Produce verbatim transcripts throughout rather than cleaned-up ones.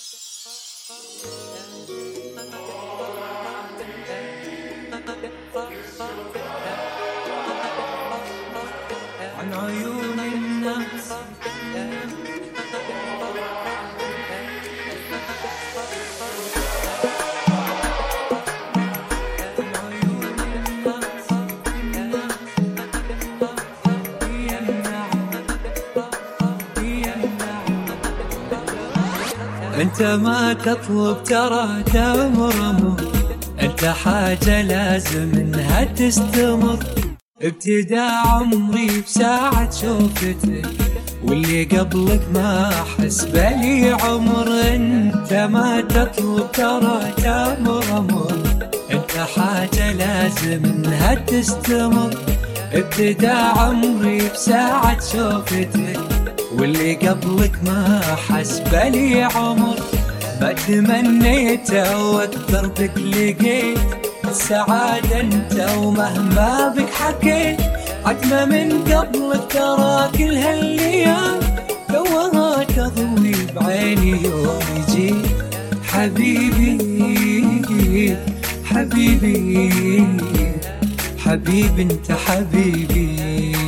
عن عيون الناس انت ما تطلب ترى تمر امر، انت حاجة لازم انها تستمر. ابتدى عمري بساعة شوفتك، واللي قبلك ما احس بلي عمر. انت ما تطلب ترى تمر امر، انت حاجة لازم انها تستمر. ابتدى عمري بساعة شوفتك، واللي قبلك ما حس بلي عمر. ما تمنيته واكثر بك لقيت السعادة انت، ومهما بك حكيت عتمة من قبلك ترى كل هالايام دوها تضوي بعيني يوم يجي. حبيبي حبيبي حبيبي انت حبيبي.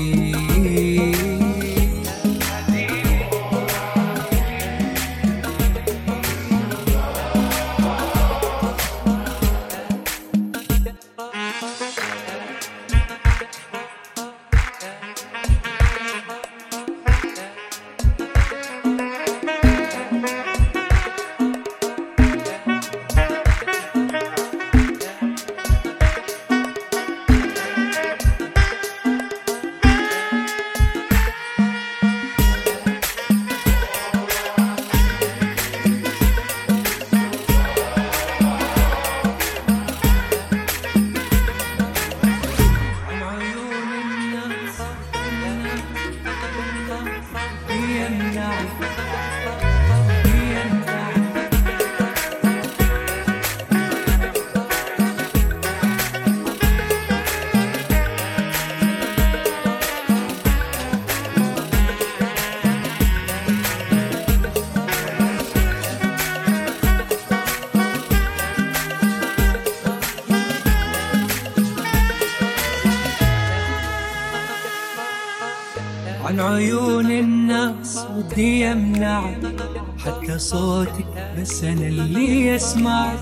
عن عيون الناس ودي امنعك، حتى صوتك بس انا اللي يسمع.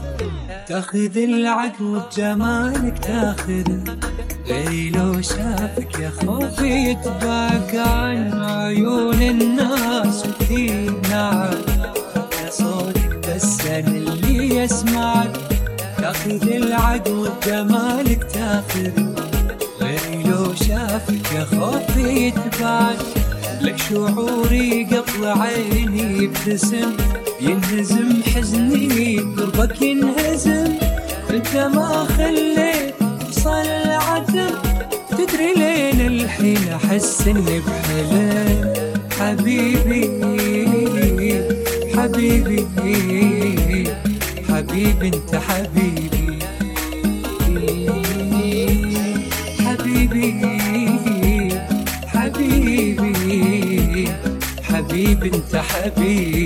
تاخذ العقل بجمالك تاخذه، غيري لو شافك يا خوفي يتباك. عن عيون الناس ودي امنعك، حتى صوتك بس انا اللي يسمعك. تاخذ العقل بجمالك تاخذه، غيري لو شافك يا خوفي يتبعك. لك شعوري قبل عيني يبتسم، ينهزم حزني قربك ينهزم. انت ما خليت وصل العتم، تدري لين الحين احس اني بحلم. حبيبي حبيبي حبيبي انت حبيبي. حبيبي حبيبي حبيبي انت حبيبي.